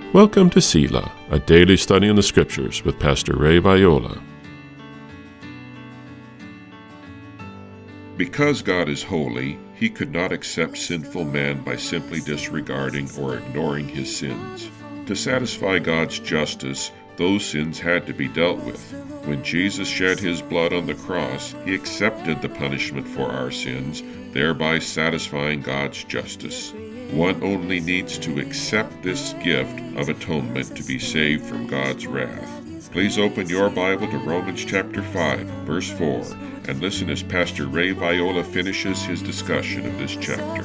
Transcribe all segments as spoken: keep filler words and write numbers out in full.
Welcome to Selah, a daily study in the Scriptures with Pastor Ray Viola. Because God is holy, He could not accept sinful man by simply disregarding or ignoring his sins. To satisfy God's justice, those sins had to be dealt with. When Jesus shed His blood on the cross, He accepted the punishment for our sins, thereby satisfying God's justice. One only needs to accept this gift of atonement to be saved from God's wrath. Please open your Bible to Romans chapter five, verse four, and listen as Pastor Ray Viola finishes his discussion of this chapter.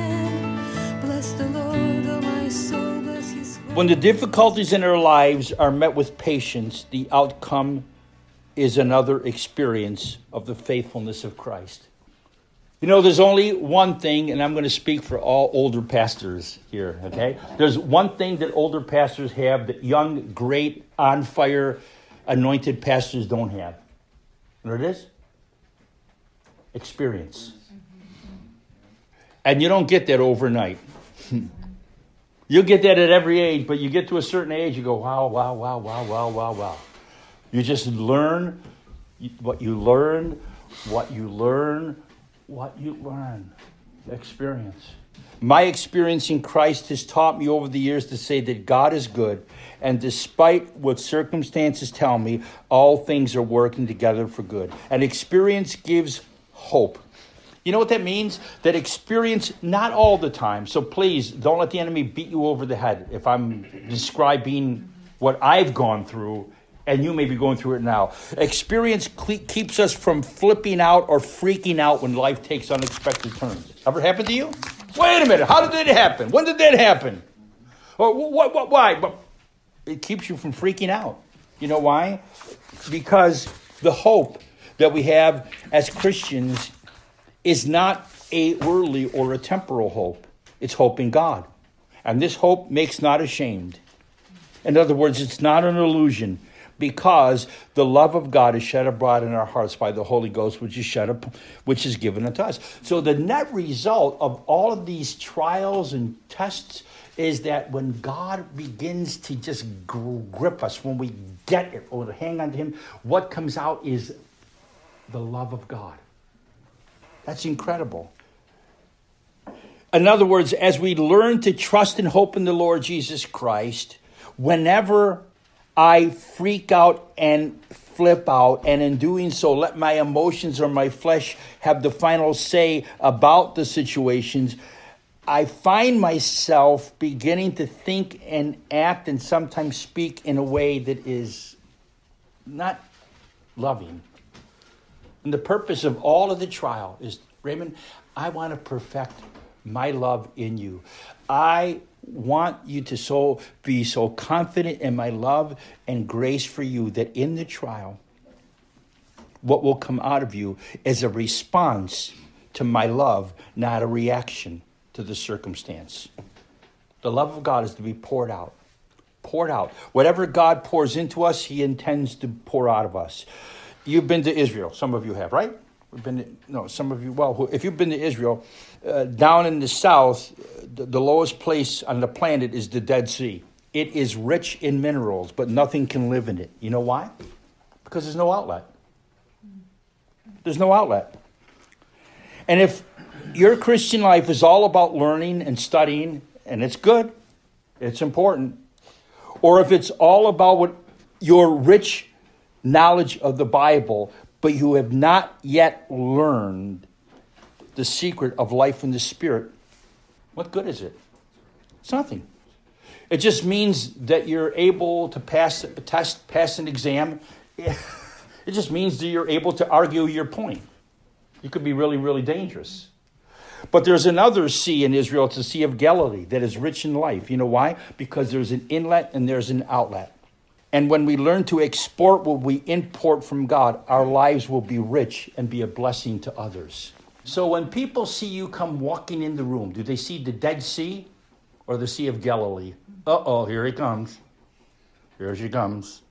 When the difficulties in our lives are met with patience, the outcome is another experience of the faithfulness of Christ. You know, there's only one thing, and I'm going to speak for all older pastors here, okay? There's one thing that older pastors have that young, great, on-fire, anointed pastors don't have. You know what it is? Experience. And you don't get that overnight. You get that at every age, but you get to a certain age, you go, wow, wow, wow, wow, wow, wow, wow. You just learn what you learn, what you learn, what you learn. Experience. My experience in Christ has taught me over the years to say that God is good, and despite what circumstances tell me, all things are working together for good. And experience gives hope. You know what that means? That experience, not all the time. So please, don't let the enemy beat you over the head if I'm describing what I've gone through, and you may be going through it now. Experience cle- keeps us from flipping out or freaking out when life takes unexpected turns. Ever happened to you? Wait a minute. How did that happen? When did that happen? Or what? What? Why? But it keeps you from freaking out. You know why? Because the hope that we have as Christians is not a worldly or a temporal hope. It's hope in God. And this hope makes not ashamed. In other words, it's not an illusion, because the love of God is shed abroad in our hearts by the Holy Ghost, which is shed up, which is given unto us. So the net result of all of these trials and tests is that when God begins to just grip us, when we get it or hang on to Him, what comes out is the love of God. That's incredible. In other words, as we learn to trust and hope in the Lord Jesus Christ, whenever I freak out and flip out, and in doing so, let my emotions or my flesh have the final say about the situations, I find myself beginning to think and act and sometimes speak in a way that is not loving. And the purpose of all of the trial is, Raymond, I want to perfect my love in you. I want you to so be so confident in my love and grace for you that in the trial, what will come out of you is a response to my love, not a reaction to the circumstance. The love of God is to be poured out. Poured out. Whatever God pours into us, He intends to pour out of us. You've been to Israel. Some of you have, right? We've been to, no, some of you, well, if you've been to Israel, uh, down in the south, the, the lowest place on the planet is the Dead Sea. It is rich in minerals, but nothing can live in it. You know why? Because there's no outlet. There's no outlet. And if your Christian life is all about learning and studying, and it's good, it's important, or if it's all about what your rich knowledge of the Bible, but you have not yet learned the secret of life in the Spirit, what good is it? It's nothing. It just means that you're able to pass a test, pass an exam. It just means that you're able to argue your point. You could be really, really dangerous. But there's another sea in Israel, it's the Sea of Galilee, that is rich in life. You know why? Because there's an inlet and there's an outlet. And when we learn to export what we import from God, our lives will be rich and be a blessing to others. So when people see you come walking in the room, do they see the Dead Sea or the Sea of Galilee? Uh-oh, here he comes. Here she comes.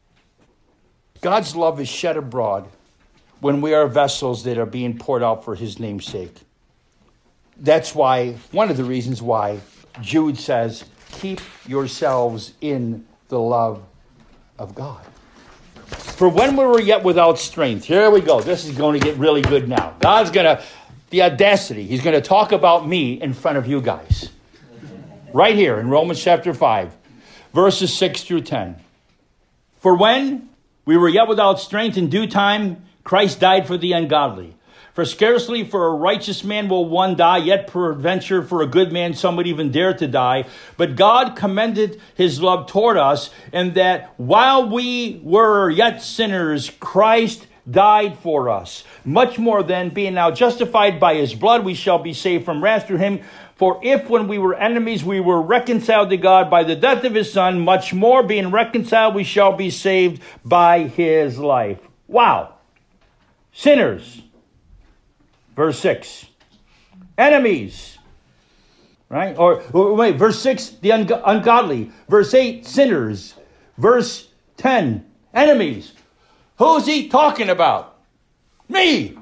God's love is shed abroad when we are vessels that are being poured out for His name's sake. That's why, one of the reasons why Jude says, keep yourselves in the love of God. For when we were yet without strength, here we go. This is going to get really good now. God's going to, the audacity, he's going to talk about me in front of you guys. Right here in Romans chapter five, verses six through ten. For when we were yet without strength, in due time, Christ died for the ungodly. For scarcely for a righteous man will one die, yet peradventure for a good man some would even dare to die. But God commended his love toward us, in that while we were yet sinners, Christ died for us. Much more then, being now justified by his blood, we shall be saved from wrath through him. For if when we were enemies, we were reconciled to God by the death of his Son, much more being reconciled, we shall be saved by his life. Wow. Sinners. Verse six. Enemies. Right? Or, or wait, verse six, the un- ungodly. Verse eight, sinners. Verse ten, enemies. Who's he talking about? Me.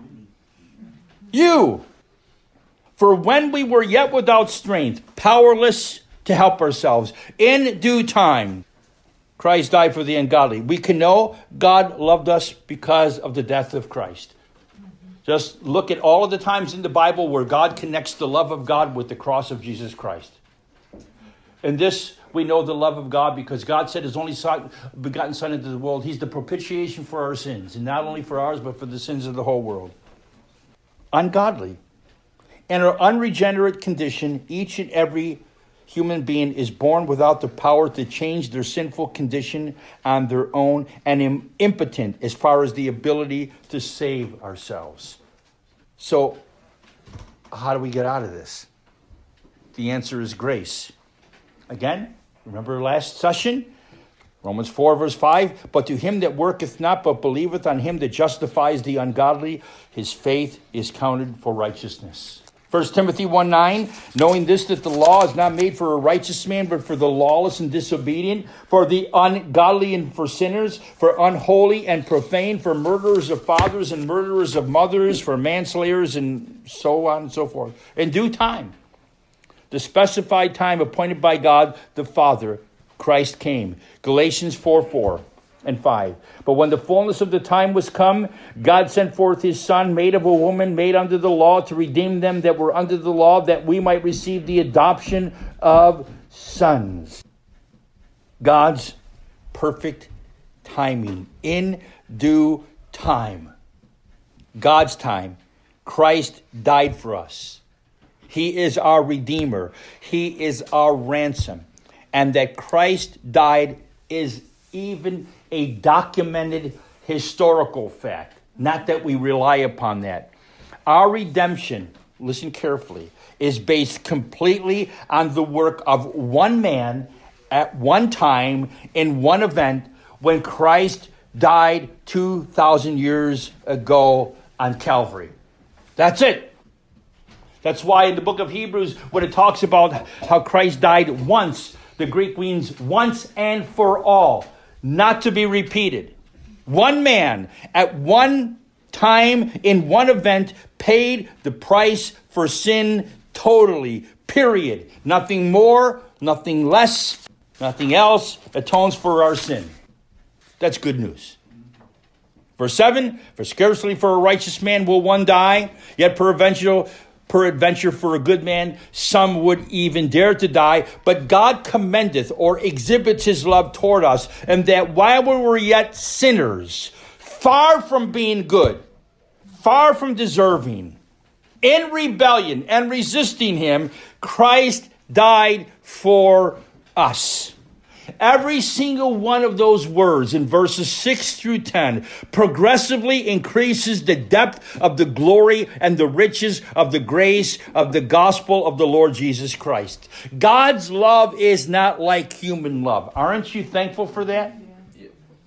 You. For when we were yet without strength, powerless to help ourselves, in due time, Christ died for the ungodly. We can know God loved us because of the death of Christ. Just look at all of the times in the Bible where God connects the love of God with the cross of Jesus Christ. And this, we know the love of God because God sent his only son, begotten Son into the world. He's the propitiation for our sins. And not only for ours, but for the sins of the whole world. Ungodly. In our unregenerate condition, each and every human being is born without the power to change their sinful condition on their own, and impotent as far as the ability to save ourselves. So, how do we get out of this? The answer is grace. Again, remember last session? Romans four, verse five. But to him that worketh not, but believeth on him that justifies the ungodly, his faith is counted for righteousness. First Timothy one nine, knowing this, that the law is not made for a righteous man, but for the lawless and disobedient, for the ungodly and for sinners, for unholy and profane, for murderers of fathers and murderers of mothers, for manslayers, and so on and so forth. In due time, the specified time appointed by God the Father, Christ came. Galatians four four and five. But when the fullness of the time was come, God sent forth his Son, made of a woman, made under the law, to redeem them that were under the law, that we might receive the adoption of sons. God's perfect timing, in due time. God's time. Christ died for us. He is our Redeemer. He is our ransom. And that Christ died is even a documented historical fact. Not that we rely upon that. Our redemption, listen carefully, is based completely on the work of one man at one time in one event when Christ died two thousand years ago on Calvary. That's it. That's why in the book of Hebrews, when it talks about how Christ died once, the Greek means once and for all, not to be repeated. One man at one time in one event paid the price for sin totally, period. Nothing more, nothing less, nothing else atones for our sin. That's good news. Verse seven, for scarcely for a righteous man will one die, yet peradventure Peradventure for a good man, some would even dare to die. But God commendeth or exhibits his love toward us, and that while we were yet sinners, far from being good, far from deserving, in rebellion and resisting him, Christ died for us. Every single one of those words in verses six through ten progressively increases the depth of the glory and the riches of the grace of the gospel of the Lord Jesus Christ. God's love is not like human love. Aren't you thankful for that? Yeah.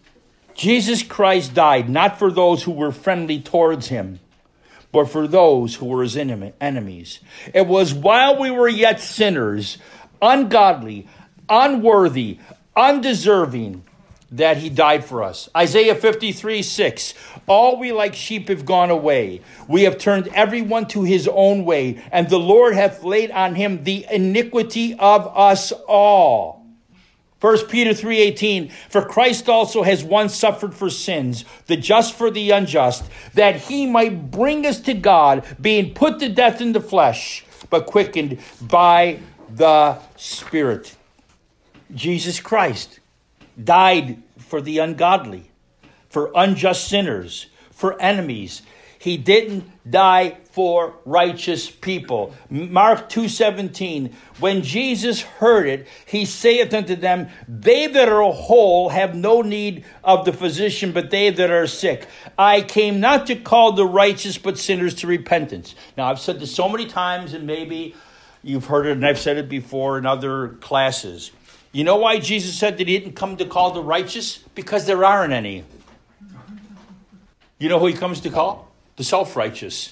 Jesus Christ died not for those who were friendly towards him, but for those who were his enemies. It was while we were yet sinners, ungodly, unworthy, undeserving, that he died for us. Isaiah fifty-three, six. All we like sheep have gone away. We have turned everyone to his own way, and the Lord hath laid on him the iniquity of us all. First Peter three, eighteen. For Christ also has once suffered for sins, the just for the unjust, that he might bring us to God, being put to death in the flesh, but quickened by the Spirit. Jesus Christ died for the ungodly, for unjust sinners, for enemies. He didn't die for righteous people. Mark two seventeen, when Jesus heard it, he saith unto them, they that are whole have no need of the physician, but they that are sick. I came not to call the righteous, but sinners to repentance. Now, I've said this so many times, and maybe you've heard it, and I've said it before in other classes. You know why Jesus said that he didn't come to call the righteous? Because there aren't any. You know who he comes to call? The self-righteous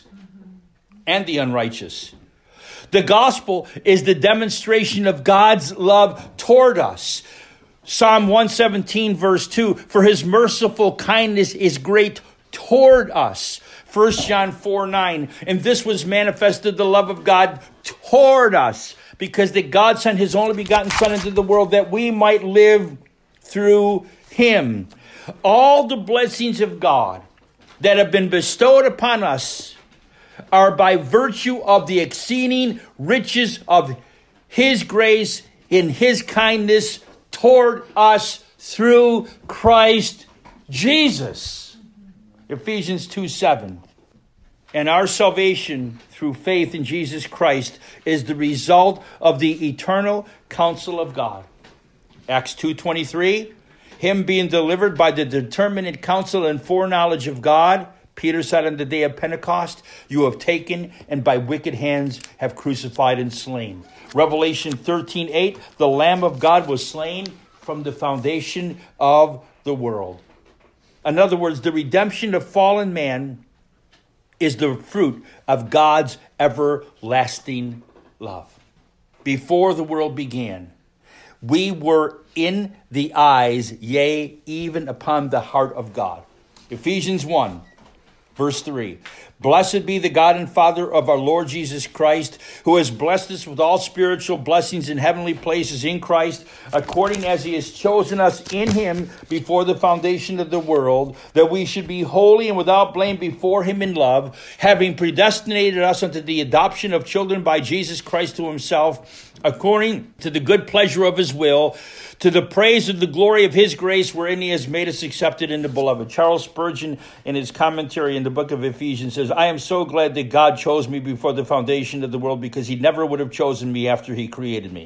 and the unrighteous. The gospel is the demonstration of God's love toward us. Psalm one seventeen, verse two, for his merciful kindness is great toward us. First John four, nine, and this was manifested the love of God toward us, because that God sent his only begotten Son into the world that we might live through him. All the blessings of God that have been bestowed upon us are by virtue of the exceeding riches of his grace in his kindness toward us through Christ Jesus. Ephesians two, seven. And our salvation through faith in Jesus Christ is the result of the eternal counsel of God. Acts two twenty-three, him being delivered by the determinate counsel and foreknowledge of God, Peter said on the day of Pentecost, you have taken and by wicked hands have crucified and slain. Revelation thirteen eight, the Lamb of God was slain from the foundation of the world. In other words, the redemption of fallen man is the fruit of God's everlasting love. Before the world began, we were in the eyes, yea, even upon the heart of God. Ephesians one, verse three. Blessed be the God and Father of our Lord Jesus Christ, who has blessed us with all spiritual blessings in heavenly places in Christ, according as he has chosen us in him before the foundation of the world, that we should be holy and without blame before him in love, having predestinated us unto the adoption of children by Jesus Christ to himself, according to the good pleasure of his will, to the praise of the glory of his grace, wherein he has made us accepted in the beloved. Charles Spurgeon, in his commentary in the book of Ephesians, says, I am so glad that God chose me before the foundation of the world, because he never would have chosen me after he created me.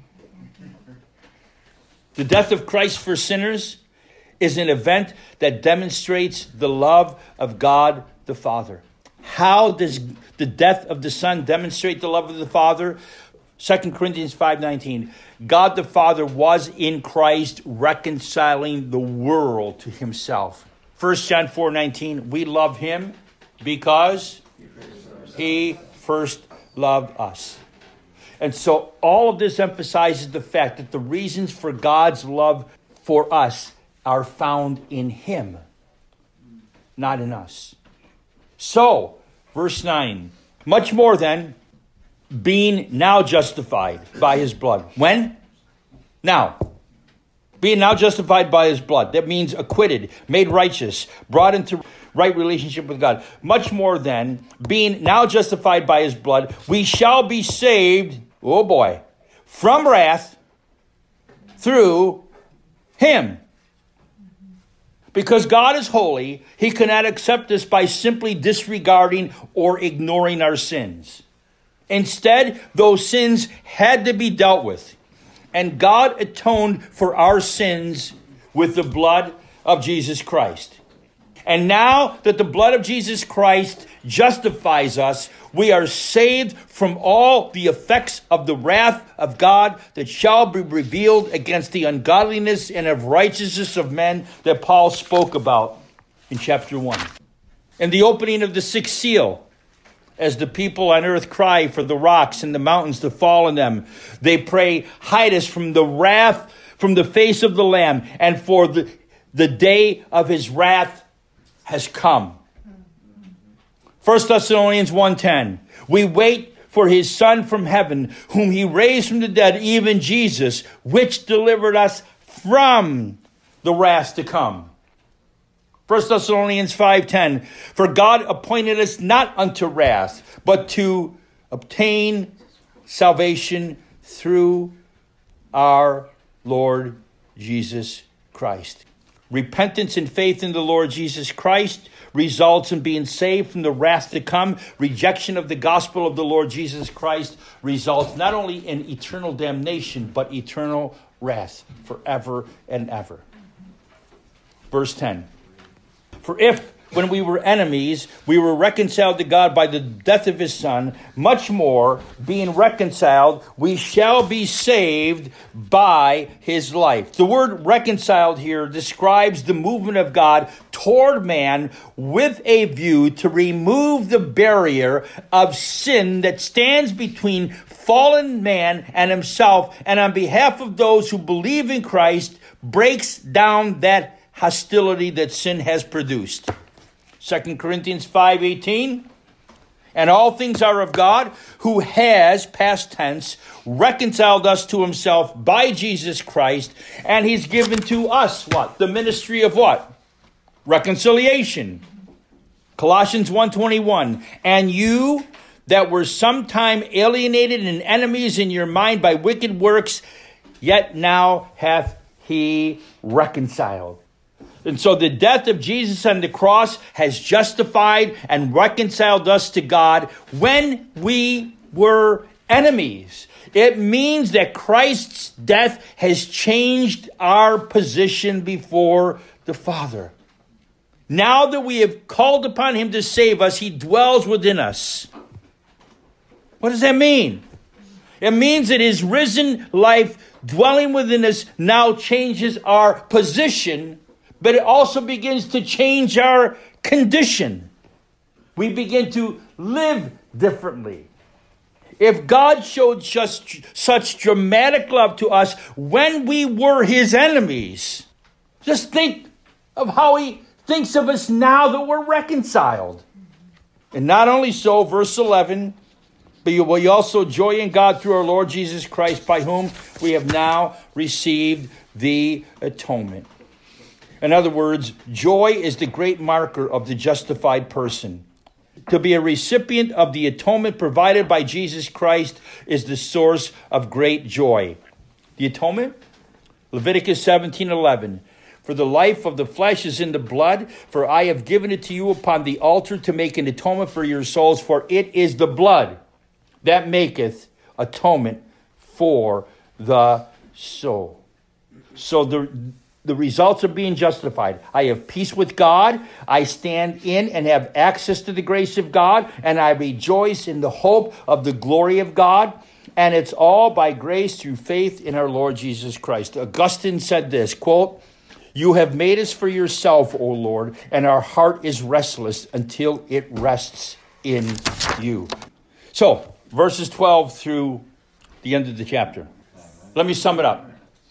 The death of Christ for sinners is an event that demonstrates the love of God the Father. How does the death of the Son demonstrate the love of the Father? Second Corinthians five nineteen. God the Father was in Christ reconciling the world to himself. First John four nineteen. We love him because he first loved us. And so all of this emphasizes the fact that the reasons for God's love for us are found in him, not in us. So, verse nine. Much more then, being now justified by his blood. When? Now. Being now justified by his blood. That means acquitted, made righteous, brought into right relationship with God. Much more than being now justified by his blood, we shall be saved, oh boy, from wrath through him. Because God is holy, he cannot accept us by simply disregarding or ignoring our sins. Instead, those sins had to be dealt with. And God atoned for our sins with the blood of Jesus Christ. And now that the blood of Jesus Christ justifies us, we are saved from all the effects of the wrath of God that shall be revealed against the ungodliness and of righteousness of men that Paul spoke about in chapter one. In the opening of the sixth seal, as the people on earth cry for the rocks and the mountains to fall on them, they pray, hide us from the wrath, from the face of the Lamb, and for the the day of his wrath has come. First Thessalonians one ten. We wait for his Son from heaven, whom he raised from the dead, even Jesus, which delivered us from the wrath to come. First Thessalonians five ten. For God appointed us not unto wrath, but to obtain salvation through our Lord Jesus Christ. Repentance and faith in the Lord Jesus Christ results in being saved from the wrath to come. Rejection of the gospel of the Lord Jesus Christ results not only in eternal damnation, but eternal wrath forever and ever. Verse ten. For if, when we were enemies, we were reconciled to God by the death of his Son, much more, being reconciled, we shall be saved by his life. The word reconciled here describes the movement of God toward man with a view to remove the barrier of sin that stands between fallen man and himself, and on behalf of those who believe in Christ, breaks down that hostility that sin has produced. Second Corinthians five eighteen. And all things are of God, who has, past tense, reconciled us to himself by Jesus Christ, and he's given to us what? The ministry of what? Reconciliation. Colossians one twenty-one. And you that were sometime alienated and enemies in your mind by wicked works, yet now hath he reconciled. And so the death of Jesus on the cross has justified and reconciled us to God when we were enemies. It means that Christ's death has changed our position before the Father. Now that we have called upon him to save us, he dwells within us. What does that mean? It means that his risen life dwelling within us now changes our position, but it also begins to change our condition. We begin to live differently. If God showed just such dramatic love to us when we were his enemies, just think of how he thinks of us now that we're reconciled. And not only so, verse eleven, but you will also joy in God through our Lord Jesus Christ, by whom we have now received the atonement. In other words, joy is the great marker of the justified person. To be a recipient of the atonement provided by Jesus Christ is the source of great joy. The atonement? Leviticus seventeen eleven. For the life of the flesh is in the blood, for I have given it to you upon the altar to make an atonement for your souls, for it is the blood that maketh atonement for the soul. So the The results of being justified. I have peace with God. I stand in and have access to the grace of God. And I rejoice in the hope of the glory of God. And it's all by grace through faith in our Lord Jesus Christ. Augustine said this, quote, you have made us for yourself, O Lord, and our heart is restless until it rests in you. So, verses twelve through the end of the chapter. Let me sum it up.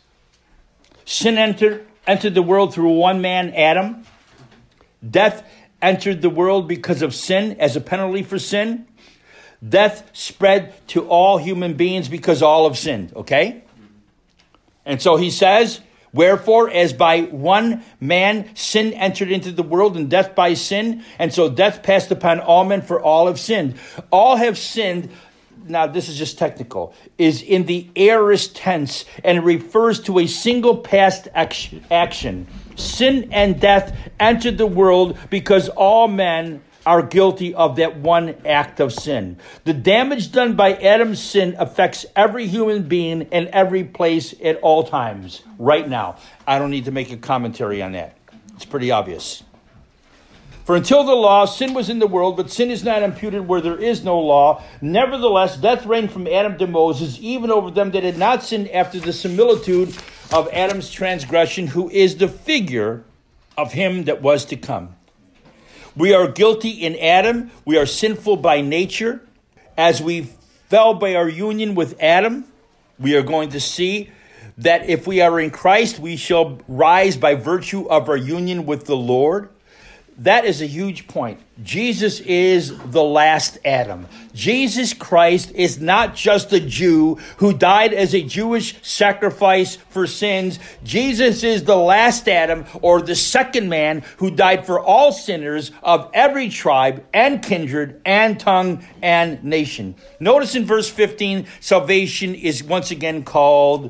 Sin entered, entered the world through one man, Adam. Death entered the world because of sin as a penalty for sin. Death spread to all human beings because all have sinned, okay? And so he says, wherefore, as by one man sin entered into the world, and death by sin, and so death passed upon all men, for all have sinned. All have sinned. Now, this is just technical, is in the aorist tense, and it refers to a single past action. Sin and death entered the world because all men are guilty of that one act of sin. The damage done by Adam's sin affects every human being in every place at all times, right now. I don't need to make a commentary on that. It's pretty obvious. For until the law, sin was in the world, but sin is not imputed where there is no law. Nevertheless, death reigned from Adam to Moses, even over them that had not sinned after the similitude of Adam's transgression, who is the figure of him that was to come. We are guilty in Adam. We are sinful by nature. As we fell by our union with Adam, we are going to see that if we are in Christ, we shall rise by virtue of our union with the Lord. That is a huge point. Jesus is the last Adam. Jesus Christ is not just a Jew who died as a Jewish sacrifice for sins. Jesus is the last Adam, or the second man, who died for all sinners of every tribe and kindred and tongue and nation. Notice in verse fifteen, salvation is once again called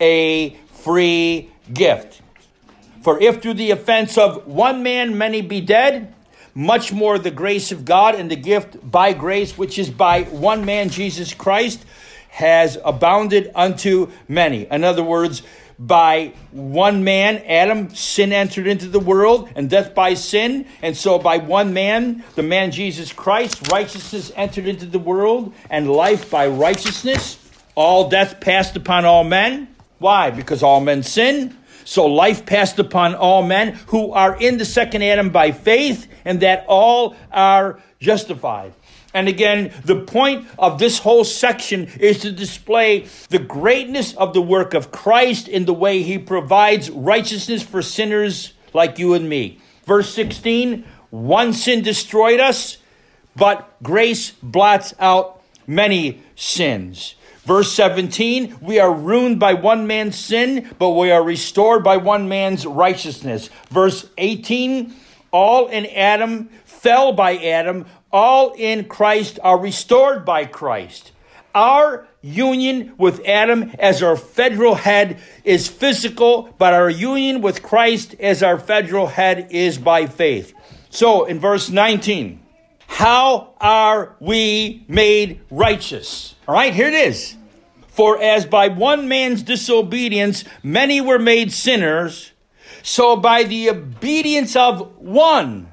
a free gift. For if through the offense of one man many be dead, much more the grace of God and the gift by grace, which is by one man, Jesus Christ, has abounded unto many. In other words, by one man, Adam, sin entered into the world, and death by sin. And so by one man, the man Jesus Christ, righteousness entered into the world, and life by righteousness. All death passed upon all men. Why? Because all men sin. So life passed upon all men who are in the second Adam by faith, and that all are justified. And again, the point of this whole section is to display the greatness of the work of Christ in the way he provides righteousness for sinners like you and me. Verse sixteen, one sin destroyed us, but grace blots out many sins. Verse seventeen, we are ruined by one man's sin, but we are restored by one man's righteousness. Verse eighteen, all in Adam fell by Adam, all in Christ are restored by Christ. Our union with Adam as our federal head is physical, but our union with Christ as our federal head is by faith. So in verse nineteen, how are we made righteous? All right, here it is. For as by one man's disobedience many were made sinners, so by the obedience of one,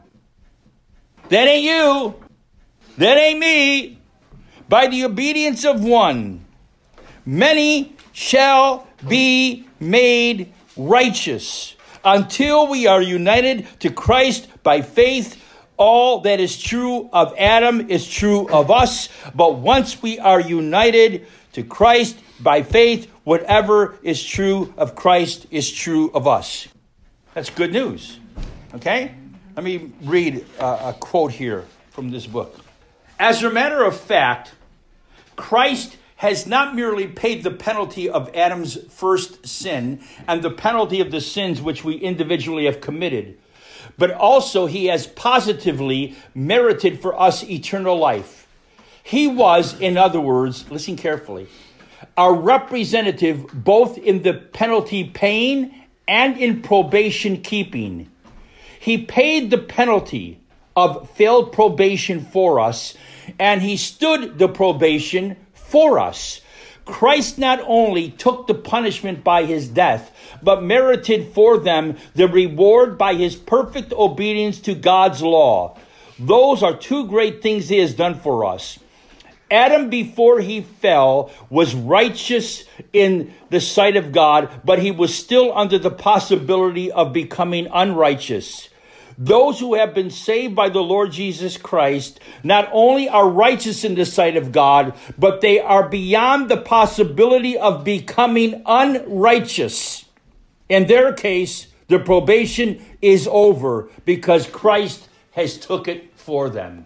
that ain't you, that ain't me, by the obedience of one, many shall be made righteous, until we are united to Christ by faith. All that is true of Adam is true of us, but once we are united to Christ by faith, whatever is true of Christ is true of us. That's good news. Okay? Let me read a, a quote here from this book. As a matter of fact, Christ has not merely paid the penalty of Adam's first sin and the penalty of the sins which we individually have committed, but also he has positively merited for us eternal life. He was, in other words, listen carefully, our representative both in the penalty paying and in probation keeping. He paid the penalty of failed probation for us, and he stood the probation for us. Christ not only took the punishment by his death, but merited for them the reward by his perfect obedience to God's law. Those are two great things he has done for us. Adam, before he fell, was righteous in the sight of God, but he was still under the possibility of becoming unrighteous. Those who have been saved by the Lord Jesus Christ not only are righteous in the sight of God, but they are beyond the possibility of becoming unrighteous. In their case, the probation is over because Christ has took it for them.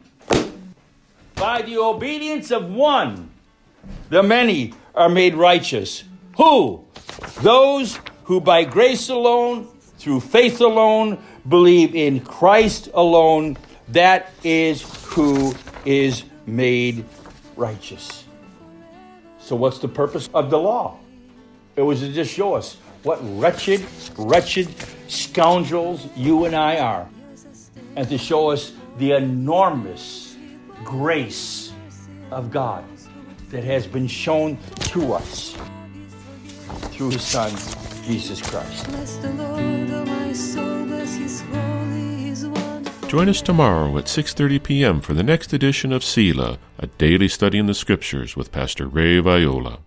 By the obedience of one, the many are made righteous. Who? Those who by grace alone, through faith alone, believe in Christ alone. That is who is made righteous. So what's the purpose of the law? It was to just show us what wretched, wretched scoundrels you and I are, and to show us the enormous grace of God that has been shown to us through his Son, Jesus Christ. Join us tomorrow at six thirty p.m. for the next edition of Selah, a daily study in the Scriptures with Pastor Ray Viola.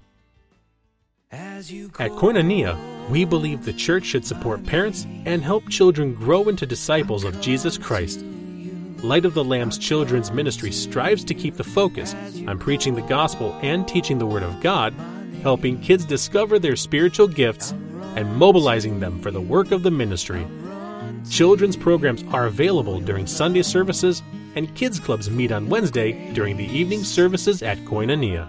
At Koinonia, we believe the church should support parents and help children grow into disciples of Jesus Christ. Light of the Lamb's Children's Ministry strives to keep the focus on preaching the gospel and teaching the Word of God helping kids discover their spiritual gifts and mobilizing them for the work of the ministry. Children's programs are available during Sunday services, and kids clubs meet on Wednesday during the evening services at Koinonia.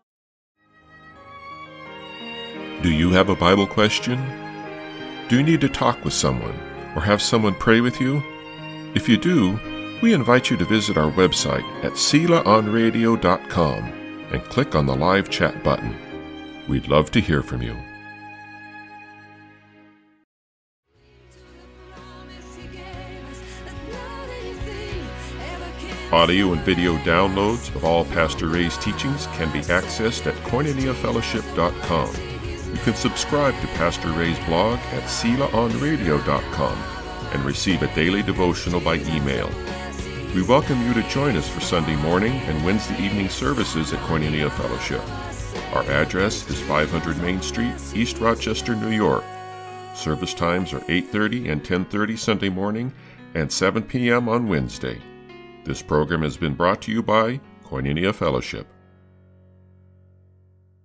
Do you have a Bible question? Do you need to talk with someone or have someone pray with you? If you do, we invite you to visit our website at sela on radio dot com and click on the live chat button. We'd love to hear from you. Audio and video downloads of all Pastor Ray's teachings can be accessed at koinonia fellowship dot com. You can subscribe to Pastor Ray's blog at sela on radio dot com and receive a daily devotional by email. We welcome you to join us for Sunday morning and Wednesday evening services at Koinonia Fellowship. Our address is five hundred Main Street, East Rochester, New York. Service times are eight thirty and ten thirty Sunday morning and seven p.m. on Wednesday. This program has been brought to you by Koinonia Fellowship.